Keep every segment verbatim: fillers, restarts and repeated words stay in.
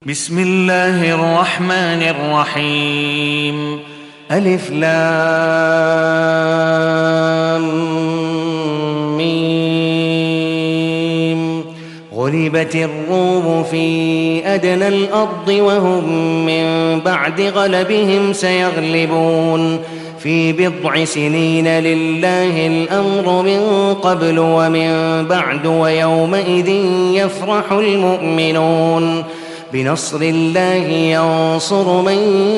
بسم الله الرحمن الرحيم. ألف لام ميم. غلبت الروم في أدنى الأرض وهم من بعد غلبهم سيغلبون في بضع سنين لله الأمر من قبل ومن بعد ويومئذ يفرح المؤمنون بنصر الله ينصر من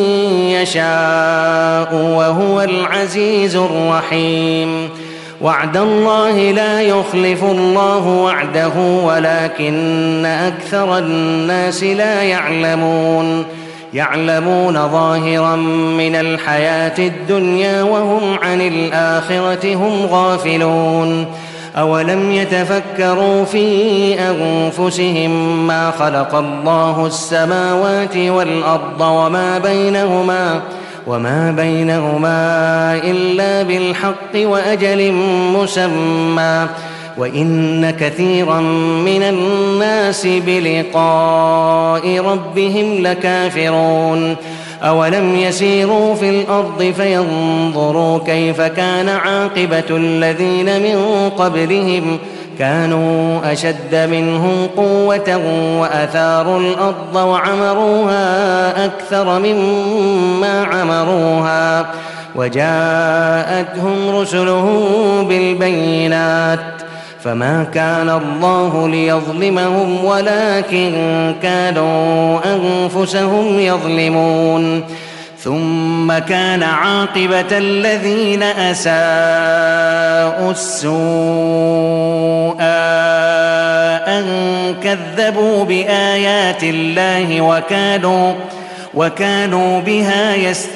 يشاء وهو العزيز الرحيم. وعد الله لا يخلف الله وعده ولكن أكثر الناس لا يعلمون يعلمون ظاهرا من الحياة الدنيا وهم عن الآخرة هم غافلون. أولم يتفكروا في أنفسهم ما خلق الله السماوات والأرض وما بينهما وما بينهما إلا بالحق وأجل مسمى وإن كثيرا من الناس بلقاء ربهم لكافرون. أولم يسيروا في الأرض فينظروا كيف كان عاقبة الذين من قبلهم كانوا أشد منهم قوة وأثاروا الأرض وعمروها أكثر مما عمروها وجاءتهم رسلهم بالبينات فما كان الله ليظلمهم ولكن كانوا أنفسهم يظلمون. ثم كان عاقبة الذين أساءوا السوء أن كذبوا بآيات الله وكانوا وكانوا بها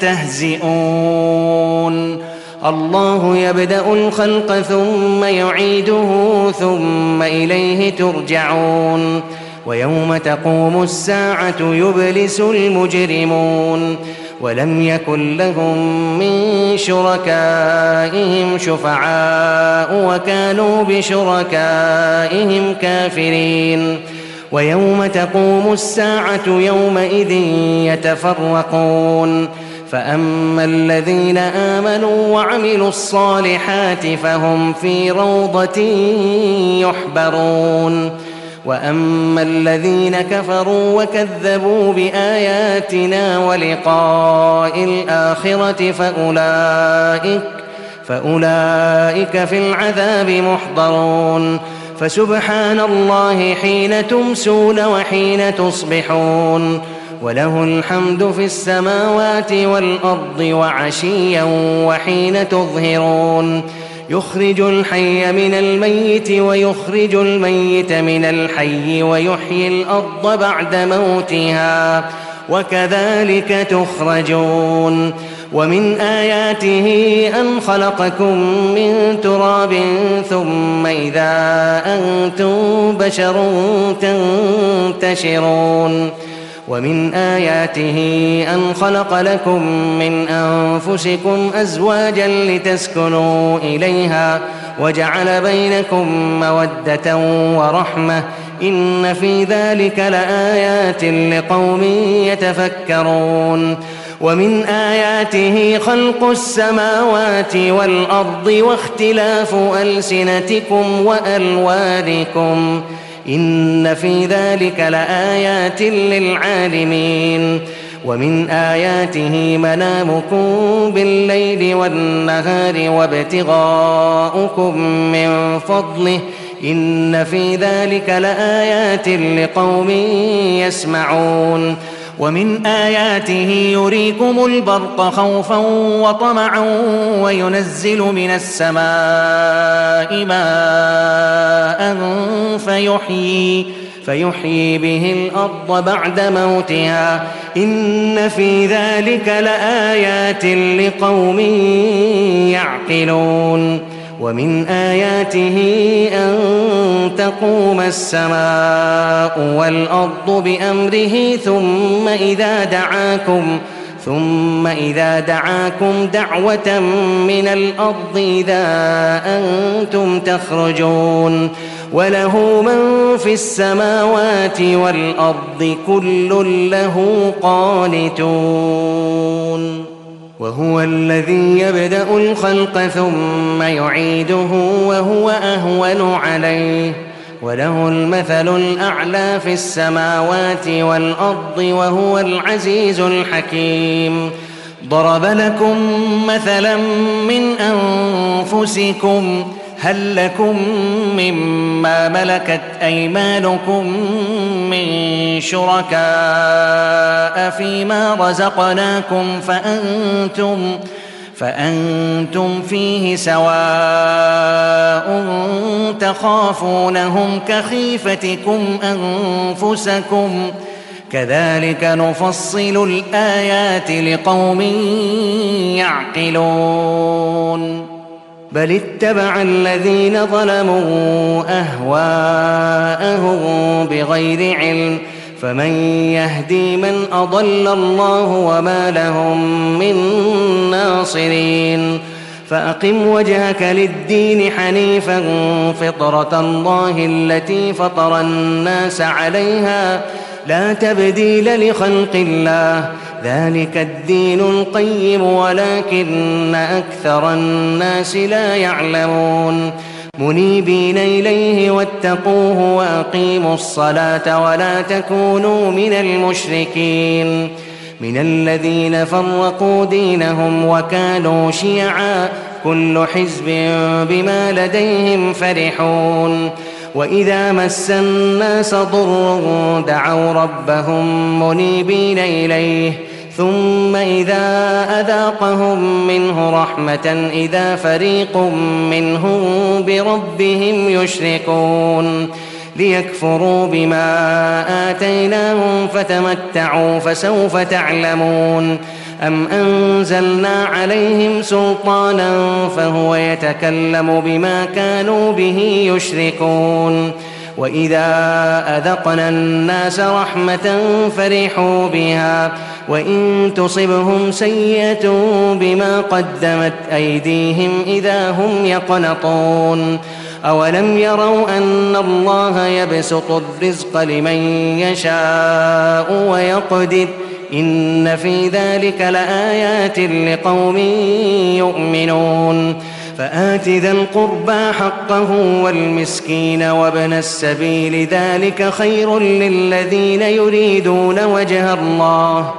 يستهزئون. الله يبدأ الخلق ثم يعيده ثم إليه ترجعون. ويوم تقوم الساعة يبلس المجرمون ولم يكن لهم من شركائهم شفعاء وكانوا بشركائهم كافرين. ويوم تقوم الساعة يومئذ يتفرقون فأما الذين آمنوا وعملوا الصالحات فهم في روضة يحبرون وأما الذين كفروا وكذبوا بآياتنا ولقاء الآخرة فأولئك فأولئك في العذاب محضرون. فسبحان الله حين تمسون وحين تصبحون وله الحمد في السماوات والأرض وعشيا وحين تظهرون. يخرج الحي من الميت ويخرج الميت من الحي ويحيي الأرض بعد موتها وكذلك تخرجون. ومن آياته أن خلقكم من تراب ثم إذا أنتم بشر تنتشرون. ومن آياته أن خلق لكم من أنفسكم أزواجا لتسكنوا إليها وجعل بينكم مودة ورحمة إن في ذلك لآيات لقوم يتفكرون. ومن آياته خلق السماوات والأرض واختلاف ألسنتكم وألوانكم إن في ذلك لآيات للعالمين. ومن آياته منامكم بالليل والنهار وابتغاؤكم من فضله إن في ذلك لآيات لقوم يسمعون. ومن آياته يريكم البرق خوفا وطمعا وينزل من السماء ماء فيحيي, فيحيي به الأرض بعد موتها إن في ذلك لآيات لقوم يعقلون. ومن آياته أن تقوم السماء والأرض بأمره ثم إذا دعاكم ثم إذا دعاكم دعوة من الأرض إذا أنتم تخرجون وله من في السماوات والأرض كل له قانتون وهو الذي يبدأ الخلق ثم يعيده وهو أهون عليه وله المثل الأعلى في السماوات والأرض وهو العزيز الحكيم ضرب لكم مثلا من أنفسكم هل لكم مما ملكت أيمانكم من شركاء فيما رزقناكم فأنتم فأنتم فيه سواء تخافونهم كخيفتكم أنفسكم كذلك نفصل الآيات لقوم يعقلون بل اتبع الذين ظلموا أهواءهم بغير علم فمن يهدي من أضل الله وما لهم من ناصرين فأقم وجهك للدين حنيفا فطرة الله التي فطر الناس عليها لا تبديل لخلق الله ذلك الدين القيم ولكن أكثر الناس لا يعلمون منيبين إليه واتقوه وأقيموا الصلاة ولا تكونوا من المشركين من الذين فرقوا دينهم وكانوا شيعا كل حزب بما لديهم فرحون وإذا مس الناس ضر دعوا ربهم منيبين إليه ثم إذا أذاقهم منه رحمة إذا فريق منهم بربهم يشركون ليكفروا بما آتيناهم فتمتعوا فسوف تعلمون أم أنزلنا عليهم سلطانا فهو يتكلم بما كانوا به يشركون وإذا أذقنا الناس رحمة فرحوا بها وإن تصبهم سيئة بما قدمت أيديهم إذا هم يقنطون أولم يروا أن الله يبسط الرزق لمن يشاء ويقدر إن في ذلك لآيات لقوم يؤمنون فآت ذا القربى حقه والمسكين وابن السبيل ذلك خير للذين يريدون وجه الله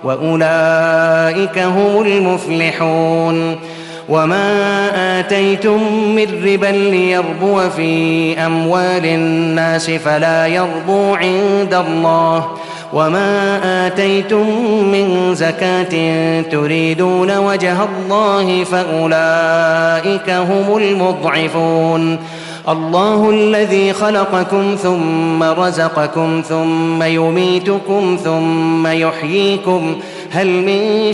وأولئك هم المفلحون وما آتيتم من ربا ليربو في أموال الناس فلا يربو عند الله وما آتيتم من زكاة تريدون وجه الله فأولئك هم المضعفون الله الذي خلقكم ثم رزقكم ثم يميتكم ثم يحييكم هل من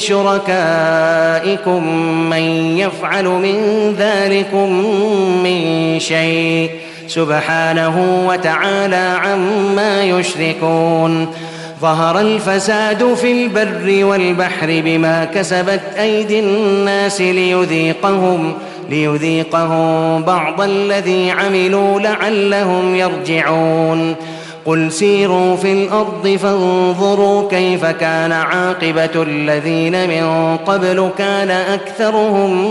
شركائكم من يفعل من ذلكم من شيء سبحانه وتعالى عما يشركون ظهر الفساد في البر والبحر بما كسبت أيدي الناس ليذيقهم ليذيقهم بعض الذي عملوا لعلهم يرجعون قل سيروا في الأرض فانظروا كيف كان عاقبة الذين من قبل كان أكثرهم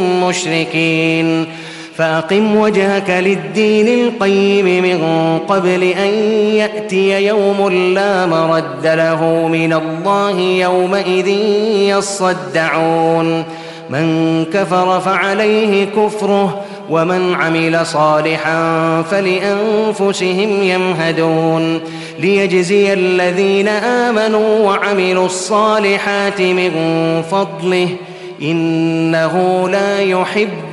مشركين فأقم وجهك للدين القيم من قبل أن يأتي يوم لا مرد له من الله يومئذ يصدعون من كفر فعليه كفره ومن عمل صالحا فلأنفسهم يمهدون ليجزي الذين آمنوا وعملوا الصالحات من فضله إنه لا يحب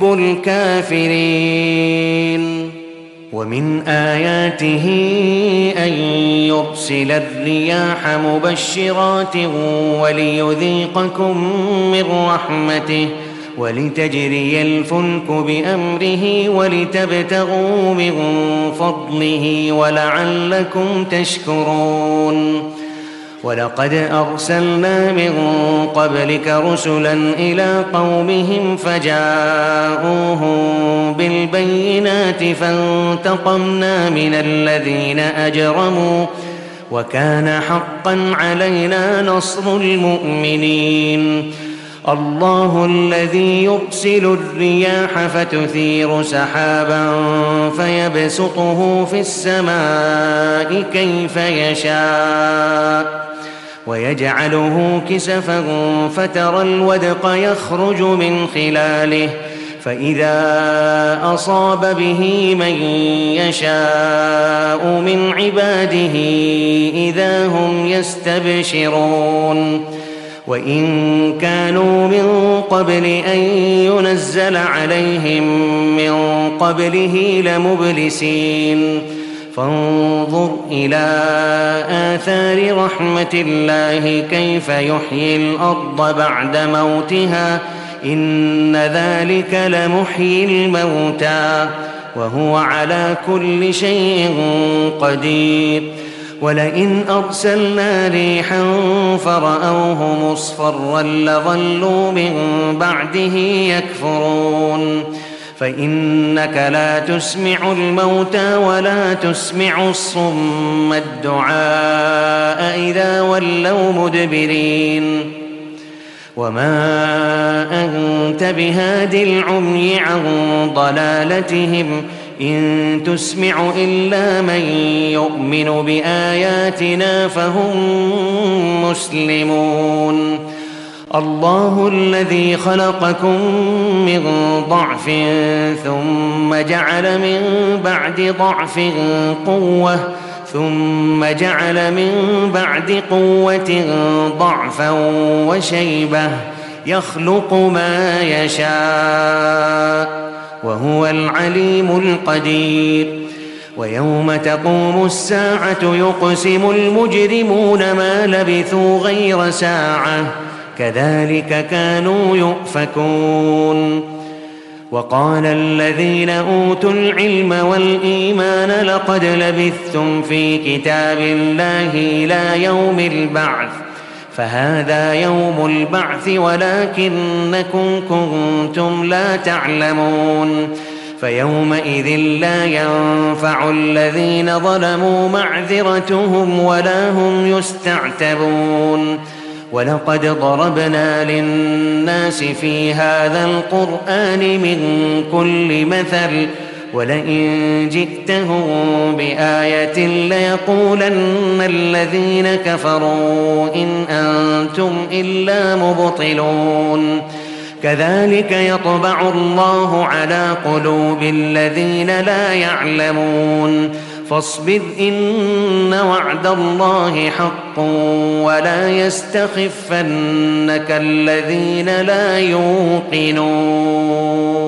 الكافرين ومن آياته أن يرسل الرياح مبشرات وليذيقكم من رحمته ولتجري الفلك بأمره ولتبتغوا من فضله ولعلكم تشكرون ولقد أرسلنا من قبلك رسلا إلى قومهم فجاءوهم بالبينات فانتقمنا من الذين أجرموا وكان حقا علينا نصر المؤمنين. الله الذي يرسل الرياح فتثير سحابا فيبسطه في السماء كيف يشاء ويجعله كسفا فترى الودق يخرج من خلاله فإذا أصاب به من يشاء من عباده إذا هم يستبشرون. وإن كانوا من قبل أن ينزل عليهم من قبله لمبلسين. فانظر إلى آثار رحمة الله كيف يحيي الأرض بعد موتها إن ذلك لمحيي الموتى وهو على كل شيء قدير. ولئن أرسلنا ريحا فرأوه مصفرا لظلوا من بعده يكفرون. فإنك لا تسمع الموتى ولا تسمع الصم الدعاء إذا ولوا مدبرين. وما أنت بهاد العمي عن ضلالتهم إن تسمع إلا من يؤمن بآياتنا فهم مسلمون. الله الذي خلقكم من ضعف ثم جعل من بعد ضعف قوة ثم جعل من بعد قوة ضعفا وشيبة يخلق ما يشاء وهو العليم القدير. ويوم تقوم الساعة يقسم المجرمون ما لبثوا غير ساعة كذلك كانوا يؤفكون. وقال الذين أوتوا العلم والإيمان لقد لبثتم في كتاب الله إلى يوم البعث فهذا يوم البعث ولكنكم كنتم لا تعلمون. فيومئذ لا ينفع الذين ظلموا معذرتهم ولا هم يستعتبون. ولقد ضربنا للناس في هذا القرآن من كل مثل ولئن جئتهم بآية ليقولن الذين كفروا إن أنتم إلا مبطلون. كذلك يطبع الله على قلوب الذين لا يعلمون. فاصبر إن وعد الله حق ولا يستخفنك الذين لا يوقنون.